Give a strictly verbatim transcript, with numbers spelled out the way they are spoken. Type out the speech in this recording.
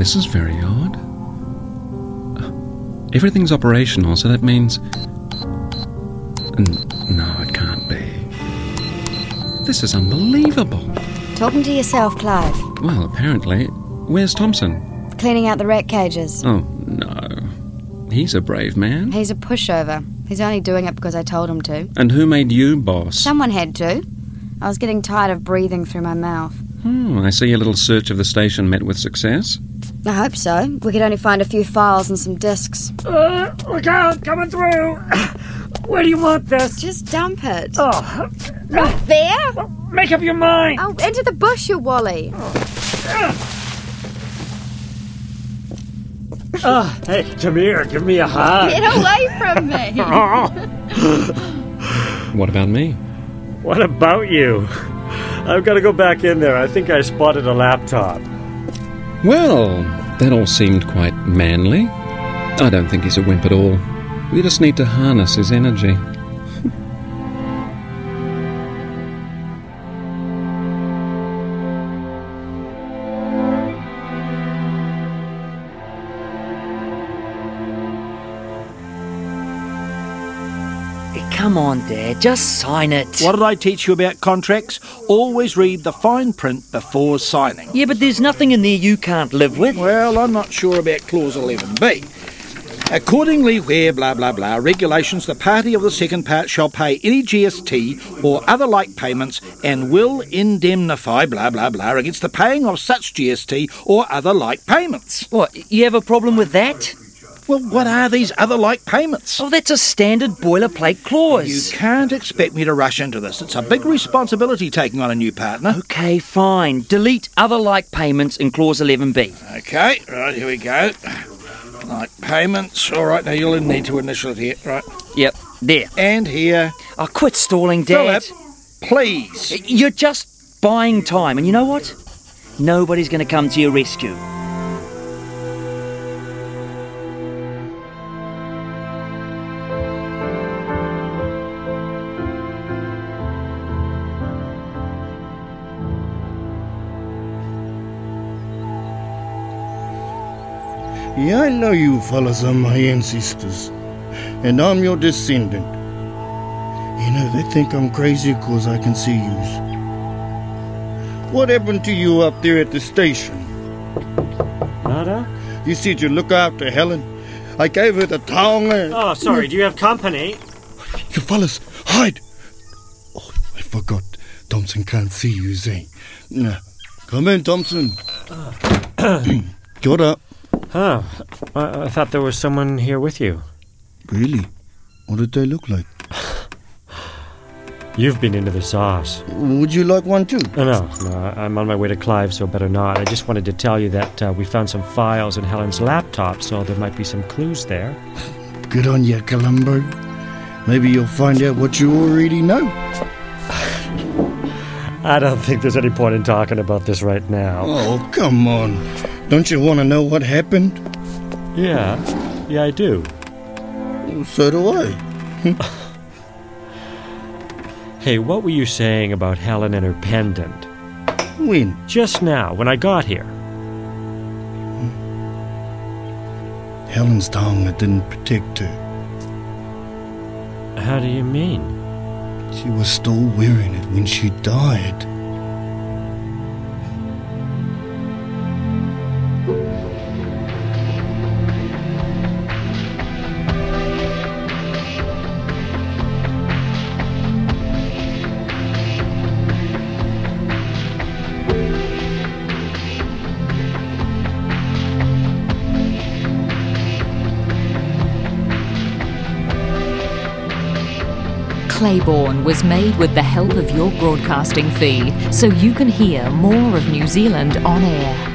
This is very odd. Everything's operational, so that means... No, it can't be. This is unbelievable. Talking to yourself, Clive. Well, apparently. Where's Thompson? Cleaning out the rat cages. Oh, no. He's a brave man. He's a pushover. He's only doing it because I told him to. And who made you boss? Someone had to. I was getting tired of breathing through my mouth. Hmm, I see a little search of the station met with success. I hope so. We could only find a few files and some discs. Uh, look out, coming through. Where do you want this? Just dump it. Oh. Right there? Well, make up your mind. Oh, into the bush, you Wally. Oh, hey, come here. Give me a hug. Get away from me. What about me? What about you? I've got to go back in there. I think I spotted a laptop. Well, that all seemed quite manly. I don't think he's a wimp at all. We just need to harness his energy. Come on, Dad, just sign it. What did I teach you about contracts? Always read the fine print before signing. Yeah, but there's nothing in there you can't live with. Well, I'm not sure about clause eleven B. Accordingly, where blah blah blah regulations, the party of the second part shall pay any G S T or other like payments and will indemnify blah blah blah against the paying of such G S T or other like payments. What, you have a problem with that? Well, what are these other like payments? Oh, that's a standard boilerplate clause. You can't expect me to rush into this. It's a big responsibility taking on a new partner. Okay, fine. Delete other like payments in clause eleven B. Okay, right, here we go. Like payments. All right, now you'll need to initial it here, right? Yep, there. And here. Oh, quit stalling, Dad. Philip, please. You're just buying time, and you know what? Nobody's going to come to your rescue. Yeah, I know you fellas are my ancestors, and I'm your descendant. You know, they think I'm crazy because I can see yous. What happened to you up there at the station? Nada? You said you'd look after Helen. I gave her the tongue and... Oh, sorry, do you have company? You fellas, hide! Oh, I forgot. Thompson can't see you, eh? Nah. Come in, Thompson. Get up. Oh, I, I thought there was someone here with you. Really? What did they look like? You've been into the sauce. Would you like one too? Oh, no, no, I'm on my way to Clive, so better not. I just wanted to tell you that uh, we found some files in Helen's laptop, so there might be some clues there. Good on you, Columbo. Maybe you'll find out what you already know. I don't think there's any point in talking about this right now. Oh, come on. Don't you want to know what happened? Yeah, yeah, I do. So do I. Hey, what were you saying about Helen and her pendant? When? Just now, when I got here. Helen's tongue didn't protect her. How do you mean? She was still wearing it when she died. Claiborne was made with the help of your broadcasting fee, so you can hear more of New Zealand on air.